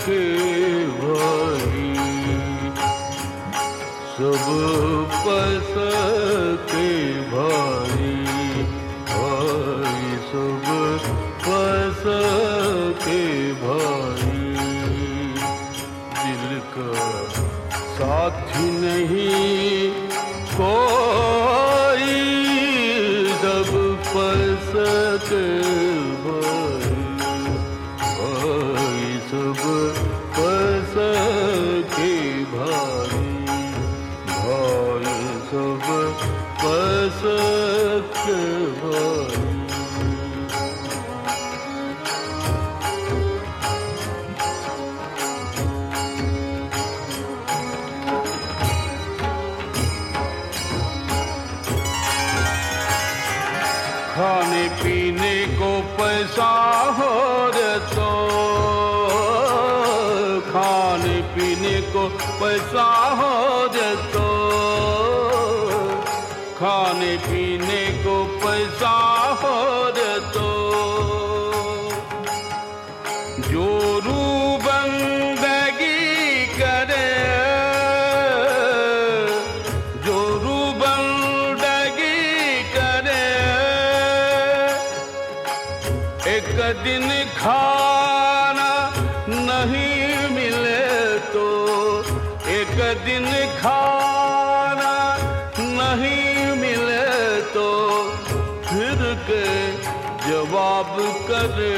के भाई, सब पस के भाई, भाई सब पस के भाई। दिल का साथी नहीं कोई, सब पस के भाई, भाई सब पस के भाई, भाई सब पस के भाई। खाने पीने को पैसा हो रे तो, खाने पीने को पैसा हो रे तो, खाने पीने को पैसा हो रे तो, जो रूबंदगी करे, जो रूबंदगी करे, एक दिन खाना नहीं मिले तो, एक दिन खाना नहीं मिले तो, फिर के जवाब करे,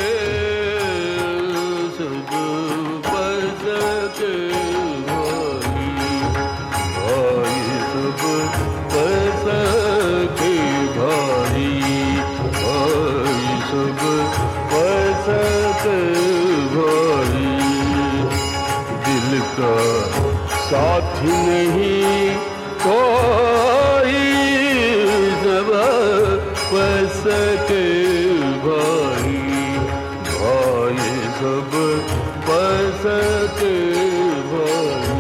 सब पस के भाई, भाई सब पस के भाई, भाई सब पस के भाई। दिल का साथी नहीं कोई, सब पस के भाई, भाई सब पस के भाई।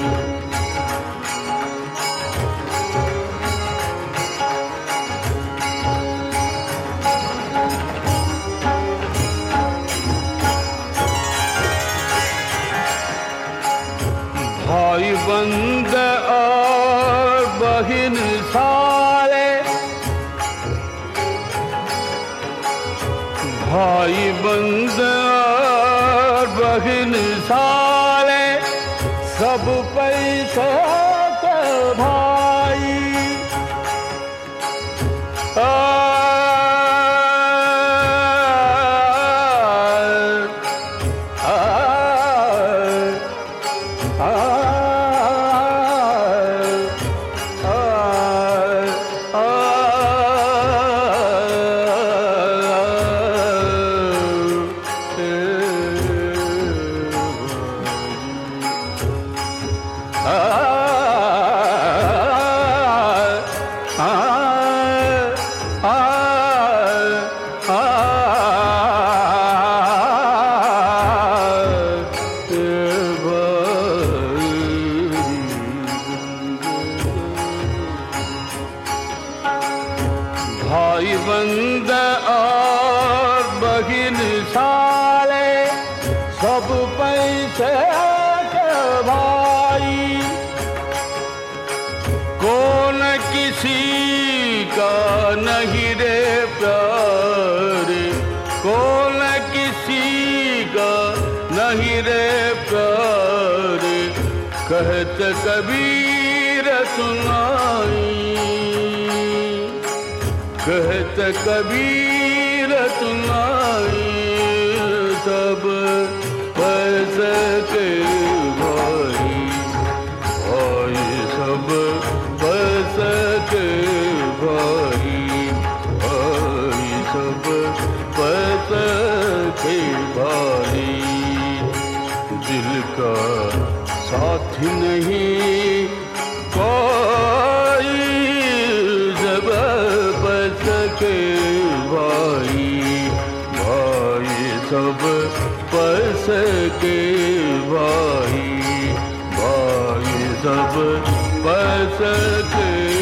भाई बंद और बहिन सारे, भाई बंद और बहिन सारे, सब पैसा के भाई, भाई बंद और बहिन साले, सब पैसे के भाई, कौन किसी का नहीं रे प्यार, कौन किसी का नहीं रे प्यार, कहते कबीर सुनाई, कहते कबीर सुनाई। सब पस के भाई, भाई सब पस के भाई, भाई सब पस के भाई। दिल का साथी नहीं कोई, जब पस के भाई, भाई सब पस के भाई, भाई सब पस के